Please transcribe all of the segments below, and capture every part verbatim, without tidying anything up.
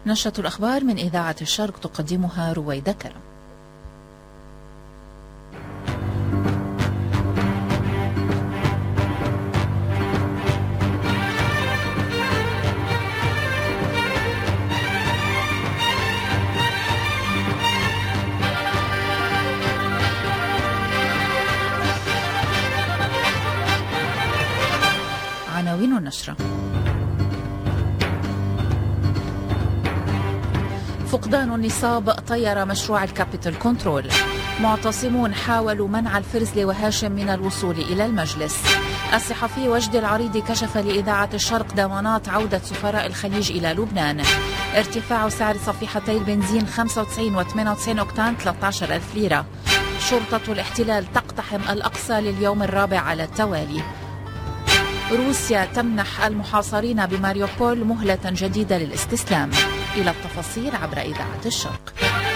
نشرة الأخبار من إذاعة الشرق تقدمها رويدة كرم. عناوين النشرة: فقدان النصاب طير مشروع الكابيتال كنترول. معتصمون حاولوا منع الفرزلي وهاشم من الوصول إلى المجلس. الصحفي وجد العريضي كشف لإذاعة الشرق ضمانات عودة سفراء الخليج إلى لبنان. ارتفاع سعر صفيحتي البنزين خمسة وتسعين وثمانية وتسعين أوكتان ثلاثة عشر ألف ليرة. شرطة الاحتلال تقتحم الأقصى لليوم الرابع على التوالي. روسيا تمنح المحاصرين بماريوبول مهلة جديدة للاستسلام. إلى التفاصيل عبر إذاعة الشرق.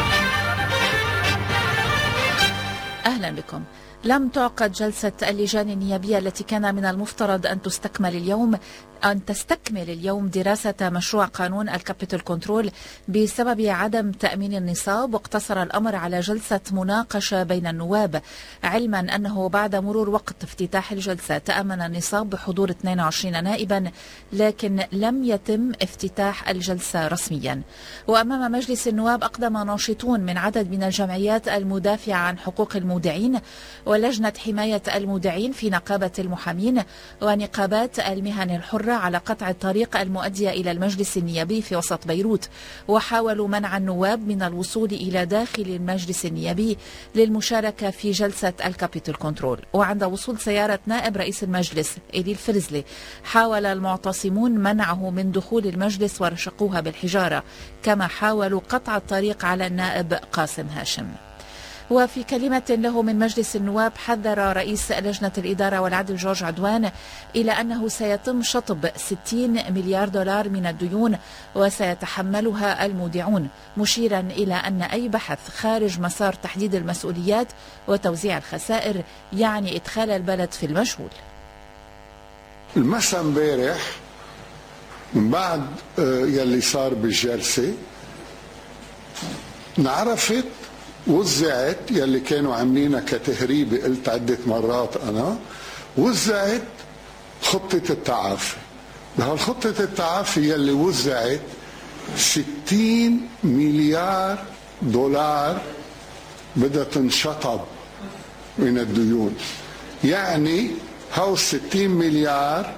أهلا بكم. لم تعقد جلسة اللجان النيابية التي كان من المفترض أن تستكمل اليوم أن تستكمل اليوم دراسة مشروع قانون الكابيتال كنترول بسبب عدم تأمين النصاب، واقتصر الأمر على جلسة مناقشة بين النواب، علما أنه بعد مرور وقت افتتاح الجلسة تأمن النصاب بحضور اثنين وعشرين نائبا، لكن لم يتم افتتاح الجلسة رسميا. وأمام مجلس النواب أقدم ناشطون من عدد من الجمعيات المدافعة عن حقوق المودعين ولجنة حماية المودعين في نقابة المحامين ونقابات المهن الحرة على قطع الطريق المؤدية إلى المجلس النيابي في وسط بيروت، وحاولوا منع النواب من الوصول إلى داخل المجلس النيابي للمشاركة في جلسة الكابيتال كنترول. وعند وصول سيارة نائب رئيس المجلس إيلي الفرزلي حاول المعتصمون منعه من دخول المجلس ورشقوها بالحجارة، كما حاولوا قطع الطريق على النائب قاسم هاشم. وفي كلمة له من مجلس النواب حذر رئيس لجنة الإدارة والعدل جورج عدوان إلى أنه سيتم شطب ستين مليار دولار من الديون وسيتحملها المودعون، مشيرا إلى أن أي بحث خارج مسار تحديد المسؤوليات وتوزيع الخسائر يعني إدخال البلد في المجهول. المساء امبارح من بعد يلي صار بالجلسة انعرفت وزعت يلي كانوا عاملينها كتهريبة، قلت عدة مرات أنا، وزعت خطة التعافي. بهالخطة التعافي يلي وزعت ستين مليار دولار بدها تنشطب من الديون، يعني هاو ستين مليار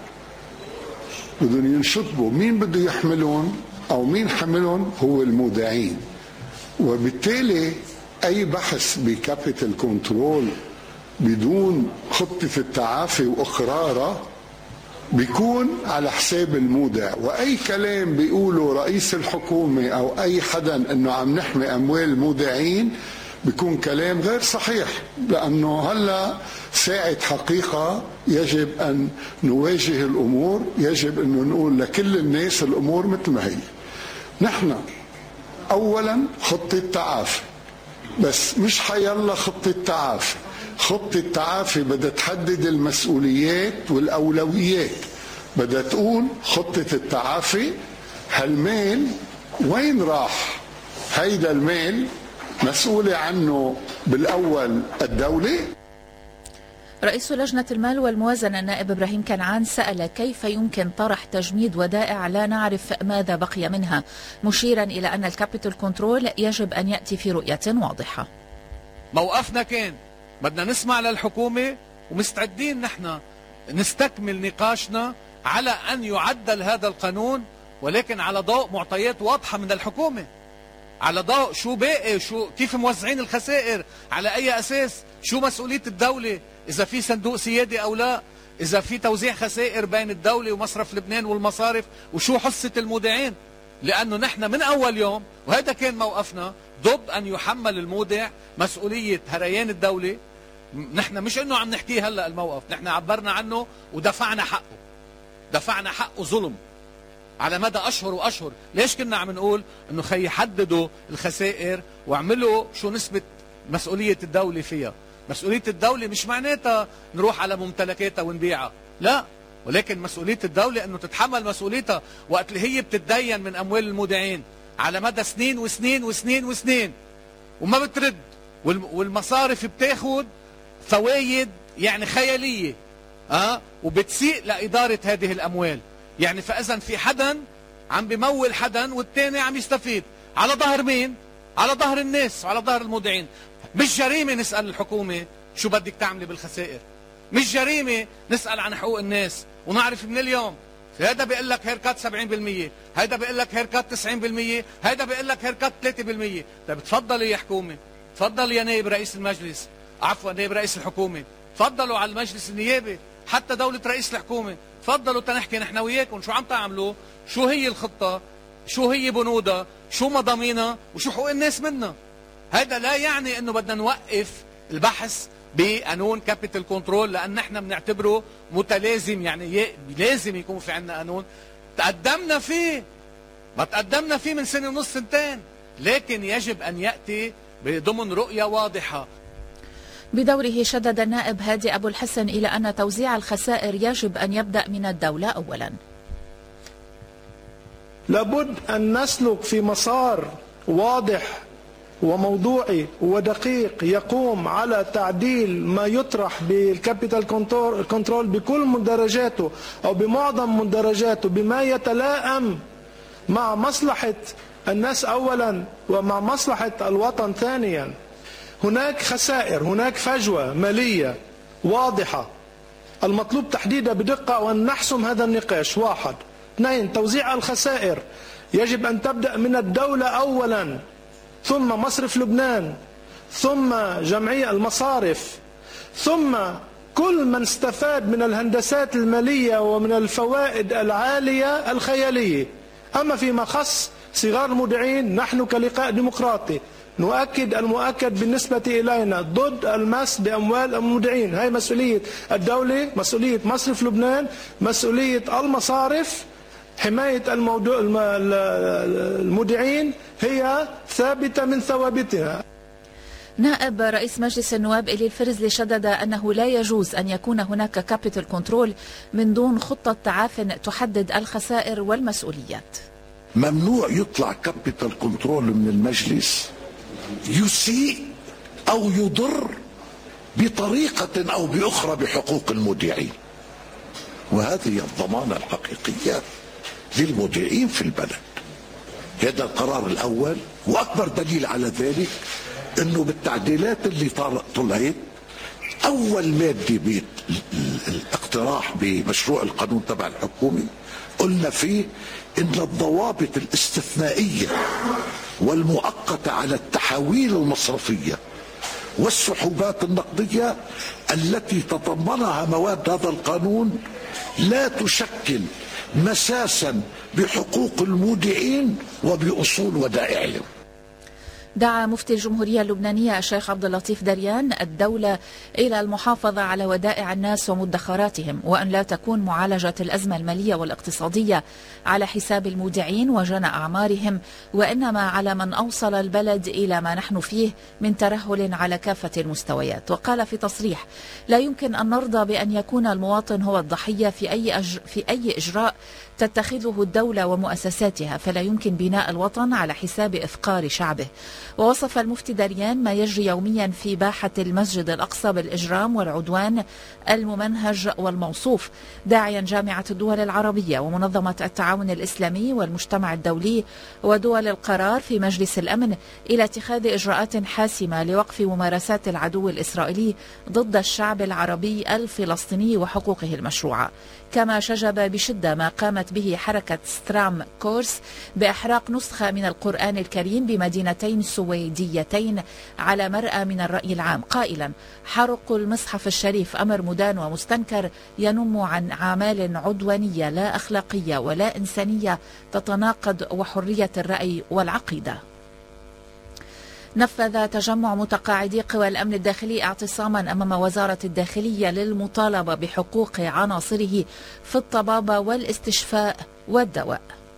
بدهم ينشطبوا. مين بده يحملون أو مين حملهم؟ هو المودعين. وبالتالي أي بحث بكابيتال كنترول بدون خطة التعافي وإقراره بيكون على حساب المودع، وأي كلام بيقوله رئيس الحكومة أو أي حدا أنه عم نحمي أموال المودعين بيكون كلام غير صحيح، لأنه هلأ ساعة حقيقة يجب أن نواجه الأمور، يجب أنه نقول لكل الناس الأمور مثل ما هي. نحن أولا خطة تعافي، بس مش حيلا خطة تعافي. خطة تعافي بدها تحدد المسؤوليات والأولويات، بدها تقول خطة التعافي هالمال وين راح. هيدا المال مسؤولة عنه بالأول الدولة. رئيس لجنة المال والموازنة النائب إبراهيم كنعان سأل كيف يمكن طرح تجميد ودائع لا نعرف ماذا بقي منها، مشيرا إلى أن الكابيتال كنترول يجب أن يأتي في رؤية واضحة. موقفنا كان بدنا نسمع للحكومة ومستعدين نحن نستكمل نقاشنا على أن يعدل هذا القانون، ولكن على ضوء معطيات واضحة من الحكومة، على ضوء شو باقي، شو كيف موزعين الخسائر، على أي أساس، شو مسؤولية الدولة، إذا في صندوق سيادي أو لا، إذا في توزيع خسائر بين الدولة ومصرف لبنان والمصارف، وشو حصة المودعين. لأنه نحن من أول يوم وهذا كان موقفنا ضد أن يحمل المودع مسؤولية هريان الدولة. نحن مش إنه عم نحكيه هلأ الموقف، نحن عبرنا عنه ودفعنا حقه، دفعنا حقه ظلم على مدى أشهر وأشهر. ليش كنا عم نقول إنه خي يحددوا الخسائر وعملوا شو نسبة مسؤولية الدولة فيها. مسؤولية الدولة مش معناتها نروح على ممتلكاتها ونبيعها، لا، ولكن مسؤولية الدولة أنه تتحمل مسؤوليتها وقت اللي هي بتتدين من أموال المودعين على مدى سنين وسنين وسنين وسنين وما بترد، والمصارف بتاخد فوايد يعني خيالية أه؟ وبتسيء لإدارة هذه الأموال. يعني فإذا في حدا عم بمول حدا والتاني عم يستفيد على ظهر مين؟ على ظهر الناس وعلى ظهر المودعين. مش جريمة نسأل الحكومة شو بدك تعملي بالخسائر، مش جريمة نسأل عن حقوق الناس ونعرف من اليوم هذا بيقول لك هيركات سبعين بالمية، هيدا بيقول لك هيركات تسعين بالمية، هيدا بيقول لك هيركات ثلاثين بالمية. طيب تفضلي يا حكومة، تفضلي يا نائب رئيس المجلس، عفوا نائب رئيس الحكومة، تفضلوا على المجلس النيابي، حتى دولة رئيس الحكومة، تفضلوا تنحكي نحن وياكم شو عم تعملوا، شو هي الخطة، شو هي بنودها، شو مضامينها، وشو حقوق الناس منها. هذا لا يعني انه بدنا نوقف البحث بقانون كابيتال كنترول، لان نحن بنعتبره متلازم، يعني لازم يكون في عندنا قانون. تقدمنا فيه، ما تقدمنا فيه من سنة ونص سنتين، لكن يجب ان يأتي ضمن رؤية واضحة. بدوره شدد النائب هادي أبو الحسن إلى أن توزيع الخسائر يجب أن يبدأ من الدولة أولا. لابد أن نسلك في مسار واضح وموضوعي ودقيق يقوم على تعديل ما يطرح بالكابيتال كنترول بكل مندرجاته أو بمعظم مندرجاته بما يتلائم مع مصلحة الناس أولا ومع مصلحة الوطن ثانيا. هناك خسائر، هناك فجوة مالية واضحة، المطلوب تحديدها بدقة وأن نحسم هذا النقاش. واحد. اثنين، توزيع الخسائر يجب أن تبدأ من الدولة أولا، ثم مصرف لبنان، ثم جمعية المصارف، ثم كل من استفاد من الهندسات المالية ومن الفوائد العالية الخيالية. أما فيما خص صغار المودعين، نحن كلقاء ديمقراطي نؤكد المؤكد بالنسبة إلينا ضد المس بأموال المودعين. هاي مسؤولية الدولة، مسؤولية مصرف لبنان، مسؤولية المصارف. حماية المودعين هي ثابتة من ثوابتها. نائب رئيس مجلس النواب إلي الفرزلي شدد أنه لا يجوز أن يكون هناك كابيتال كنترول من دون خطة تعاف تحدد الخسائر والمسؤوليات. ممنوع يطلع كابيتال كنترول من المجلس يسيء أو يضر بطريقة أو بأخرى بحقوق المودعين، وهذه الضمانة الحقيقية للمودعين في البلد. هذا القرار الأول، وأكبر دليل على ذلك أنه بالتعديلات اللي طلعت أول مادة بالاقتراح بمشروع القانون تبع الحكومة قلنا فيه إن الضوابط الاستثنائية والمؤقتة على التحويل المصرفية والسحوبات النقدية التي تضمنها مواد هذا القانون لا تشكل مساسا بحقوق المودعين وبأصول ودائعهم. دعا مفتي الجمهورية اللبنانية الشيخ عبد اللطيف دريان الدولة إلى المحافظة على ودائع الناس ومدخراتهم، وأن لا تكون معالجة الأزمة المالية والاقتصادية على حساب المودعين وجنى أعمارهم، وإنما على من أوصل البلد إلى ما نحن فيه من ترهل على كافة المستويات. وقال في تصريح: لا يمكن أن نرضى بأن يكون المواطن هو الضحية في أي أج... في أي إجراء تتخذه الدولة ومؤسساتها، فلا يمكن بناء الوطن على حساب إفقار شعبه. ووصف المفتي دريان ما يجري يوميا في باحة المسجد الأقصى بالإجرام والعدوان الممنهج والموصوف، داعيا جامعة الدول العربية ومنظمة التعاون الإسلامي والمجتمع الدولي ودول القرار في مجلس الأمن إلى اتخاذ إجراءات حاسمة لوقف ممارسات العدو الإسرائيلي ضد الشعب العربي الفلسطيني وحقوقه المشروعة. كما شجب بشدة ما قامت به حركة سترام كورس بإحراق نسخة من القرآن الكريم بمدينتين سويديتين على مرأى من الرأي العام، قائلا: حرق المصحف الشريف أمر مدان ومستنكر ينم عن أعمال عدوانية لا أخلاقية ولا إنسانية تتناقض وحرية الرأي والعقيدة. نفذ تجمع متقاعدي قوى الأمن الداخلي اعتصاما أمام وزارة الداخلية للمطالبة بحقوق عناصره في الطبابة والاستشفاء والدواء.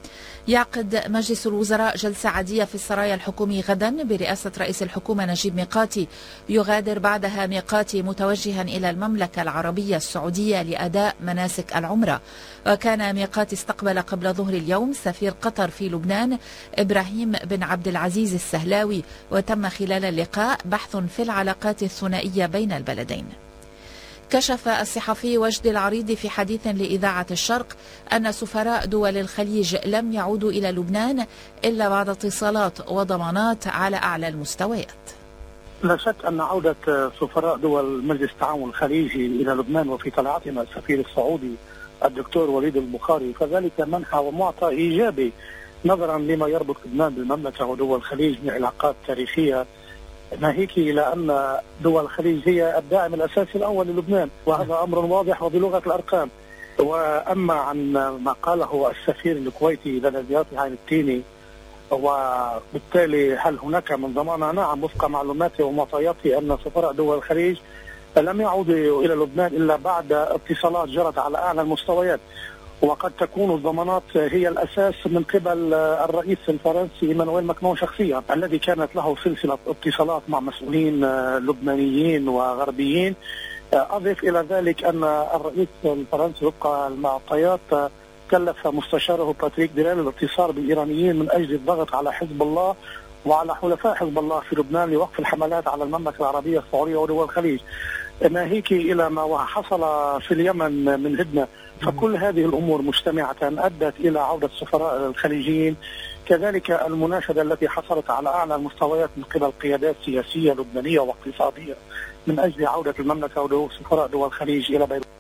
يعقد مجلس الوزراء جلسة عادية في السرايا الحكومي غدا برئاسة رئيس الحكومة نجيب ميقاتي، يغادر بعدها ميقاتي متوجها إلى المملكة العربية السعودية لأداء مناسك العمرة. وكان ميقاتي استقبل قبل ظهر اليوم سفير قطر في لبنان إبراهيم بن عبد العزيز السهلاوي، وتم خلال اللقاء بحث في العلاقات الثنائية بين البلدين. كشف الصحفي وجدي العريضي في حديث لإذاعة الشرق أن سفراء دول الخليج لم يعودوا إلى لبنان إلا بعد اتصالات وضمانات على أعلى المستويات. لا شك أن عودة سفراء دول مجلس التعاون الخليجي إلى لبنان وفي طلعتنا السفير السعودي الدكتور وليد البخاري فذلك منحى ومعطى إيجابي نظرا لما يربط لبنان بالمملكة ودول الخليج من علاقات تاريخية، ناهيك إلى أن دول الخليج هي الداعم الأساسي الأول للبنان، وهذا أمر واضح وبلغة الأرقام. وأما عن ما قاله السفير الكويتي لدى زيارته عين التيني، وبالتالي هل هناك من ضمانة؟ نعم، وفق معلوماتي ومعطياتي أن سفراء دول الخليج لم يعودوا إلى لبنان إلا بعد اتصالات جرت على أعلى المستويات، وقد تكون الضمانات هي الأساس من قبل الرئيس الفرنسي إيمانويل ماكرون شخصيا، الذي كانت له سلسلة اتصالات مع مسؤولين لبنانيين وغربيين. أضيف إلى ذلك أن الرئيس الفرنسي وفق المعطيات كلف مستشاره باتريك ديرال الاتصال بالإيرانيين من أجل الضغط على حزب الله وعلى حلفاء حزب الله في لبنان لوقف الحملات على المملكة العربية السعودية ودول الخليج، ناهيك إلى ما حصل في اليمن من هدنة. فكل هذه الأمور مجتمعة أدت إلى عودة السفراء الخليجيين، كذلك المناشدة التي حصلت على أعلى المستويات من قبل قيادات سياسية لبنانية واقتصادية من أجل عودة المملكة وسفراء دول الخليج إلى بيروت.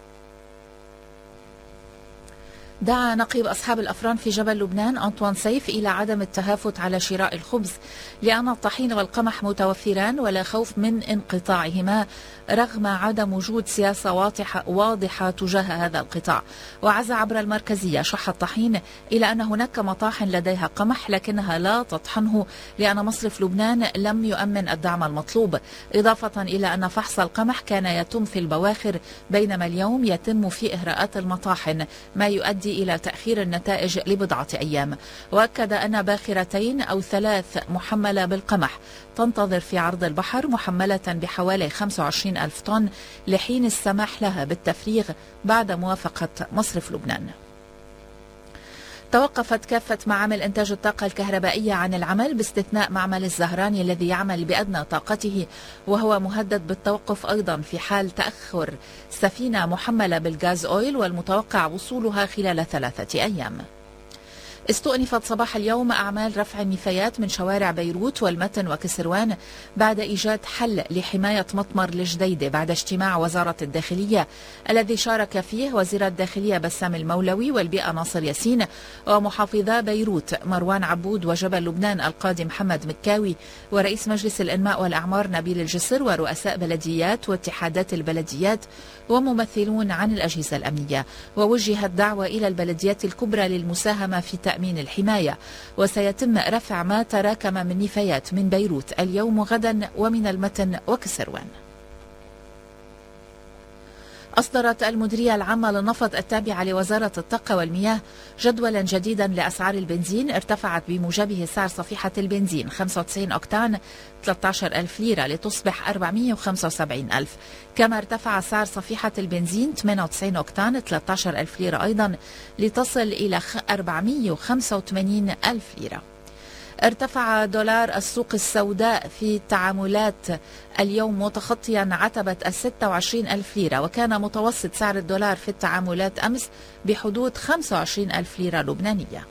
دعا نقيب أصحاب الأفران في جبل لبنان أنطوان سيف إلى عدم التهافت على شراء الخبز، لأن الطحين والقمح متوفران ولا خوف من انقطاعهما رغم عدم وجود سياسة واضحة, واضحة تجاه هذا القطاع. وعزى عبر المركزية شح الطحين إلى أن هناك مطاحن لديها قمح لكنها لا تطحنه لأن مصرف لبنان لم يؤمن الدعم المطلوب، إضافة إلى أن فحص القمح كان يتم في البواخر بينما اليوم يتم في إهراءات المطاحن ما يؤدي إلى تأخير النتائج لبضعة أيام. وأكد أن باخرتين أو ثلاث محملة بالقمح تنتظر في عرض البحر محملة بحوالي خمسة وعشرين ألف طن لحين السماح لها بالتفريغ بعد موافقة مصرف لبنان. توقفت كافة معامل إنتاج الطاقة الكهربائية عن العمل باستثناء معمل الزهراني الذي يعمل بأدنى طاقته، وهو مهدد بالتوقف أيضا في حال تأخر سفينة محملة بالغاز أويل والمتوقع وصولها خلال ثلاثة أيام. استؤنفت صباح اليوم أعمال رفع النفايات من شوارع بيروت والمتن وكسروان بعد إيجاد حل لحماية مطمر الجديدة بعد اجتماع وزارة الداخلية الذي شارك فيه وزير الداخلية بسام المولوي والبيئة ناصر ياسين ومحافظا بيروت مروان عبود وجبل لبنان القاضي محمد مكاوي ورئيس مجلس الإنماء والأعمار نبيل الجسر ورؤساء بلديات واتحادات البلديات وممثلون عن الأجهزة الأمنية. ووجهت دعوة إلى البلديات الكبرى للمساهمة في تأمين الحماية، وسيتم رفع ما تراكم من نفايات من بيروت اليوم وغدا ومن المتن وكسروان. أصدرت المديرية العامة للنفط التابعة لوزارة الطاقة والمياه جدولا جديدا لأسعار البنزين ارتفعت بموجبه سعر صفيحة البنزين خمسة وتسعين أوكتان ثلاثة عشر ألف ليرة لتصبح أربعمئة وخمسة وسبعين ألف، كما ارتفع سعر صفيحة البنزين ثمانية وتسعين أوكتان ثلاثة عشر ألف ليرة أيضا لتصل إلى أربعمئة وخمسة وثمانين ألف ليرة. ارتفع دولار السوق السوداء في التعاملات اليوم متخطيا عتبة الستة وعشرين ألف ليرة، وكان متوسط سعر الدولار في التعاملات أمس بحدود خمسة وعشرين ألف ليرة لبنانية.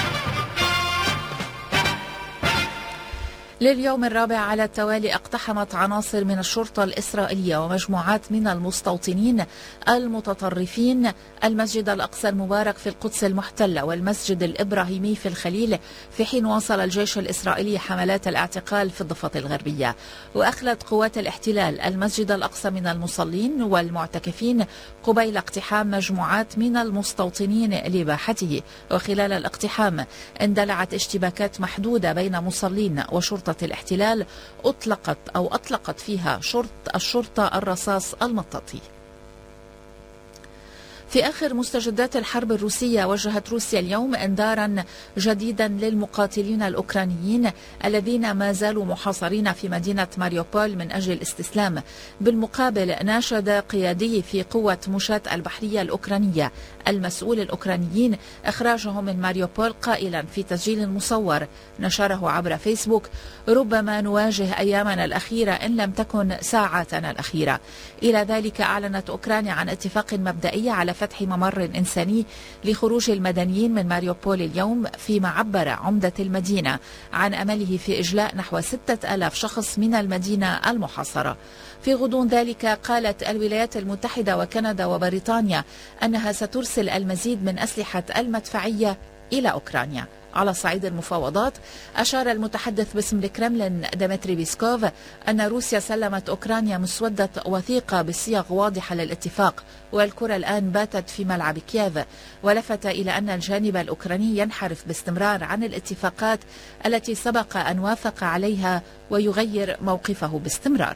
لليوم الرابع على التوالي اقتحمت عناصر من الشرطة الإسرائيلية ومجموعات من المستوطنين المتطرفين المسجد الأقصى المبارك في القدس المحتلة والمسجد الإبراهيمي في الخليل، في حين واصل الجيش الإسرائيلي حملات الاعتقال في الضفة الغربية. وأخلت قوات الاحتلال المسجد الأقصى من المصلين والمعتكفين قبيل اقتحام مجموعات من المستوطنين لباحته. وخلال الاقتحام اندلعت اشتباكات محدودة بين مصلين وشرطة الاحتلال أطلقت أو أطلقت فيها شرط الشرطة الرصاص المطاطي. في آخر مستجدات الحرب الروسية، وجهت روسيا اليوم انذارا جديدا للمقاتلين الأوكرانيين الذين ما زالوا محاصرين في مدينة ماريوبول من أجل الاستسلام. بالمقابل، ناشد قيادي في قوة مشاة البحرية الأوكرانية المسؤول الأوكرانيين إخراجهم من ماريوبول، قائلا في تسجيل مصور نشره عبر فيسبوك: ربما نواجه أيامنا الأخيرة إن لم تكن ساعاتنا الأخيرة. إلى ذلك، أعلنت أوكرانيا عن اتفاق مبدئي على فتح ممر إنساني لخروج المدنيين من ماريوبول اليوم، فيما عبر عمدة المدينة عن أمله في إجلاء نحو ستة آلاف شخص من المدينة المحاصرة. في غضون ذلك، قالت الولايات المتحدة وكندا وبريطانيا أنها سترسل المزيد من أسلحة المدفعية إلى أوكرانيا. على صعيد المفاوضات، أشار المتحدث باسم الكرملين ديمتري بيسكوف أن روسيا سلمت أوكرانيا مسودة وثيقة بصيغ واضحة للاتفاق، والكرة الآن باتت في ملعب كييف. ولفت إلى أن الجانب الأوكراني ينحرف باستمرار عن الاتفاقات التي سبق أن وافق عليها ويغير موقفه باستمرار.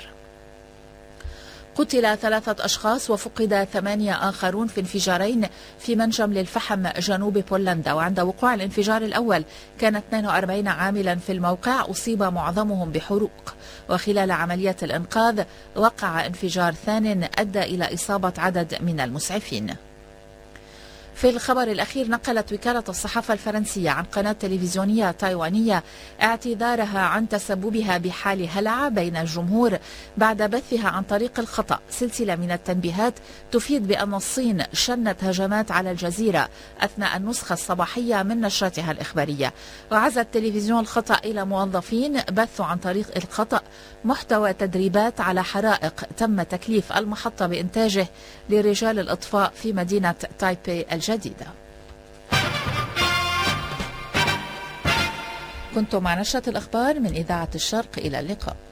قتل ثلاثة أشخاص وفقد ثمانية آخرون في انفجارين في منجم للفحم جنوب بولندا. وعند وقوع الانفجار الأول كان اثنين وأربعين عاملا في الموقع أصيب معظمهم بحروق. وخلال عملية الإنقاذ وقع انفجار ثان أدى إلى إصابة عدد من المسعفين. في الخبر الأخير، نقلت وكالة الصحافة الفرنسية عن قناة تلفزيونية تايوانية اعتذارها عن تسببها بحال هلع بين الجمهور بعد بثها عن طريق الخطأ سلسلة من التنبيهات تفيد بأن الصين شنت هجمات على الجزيرة أثناء النسخة الصباحية من نشرتها الإخبارية. وعزى التلفزيون الخطأ إلى موظفين بثوا عن طريق الخطأ محتوى تدريبات على حرائق تم تكليف المحطة بإنتاجه لرجال الإطفاء في مدينة تايبي الجديدة. كنتم مع نشرة الأخبار من إذاعة الشرق، إلى اللقاء.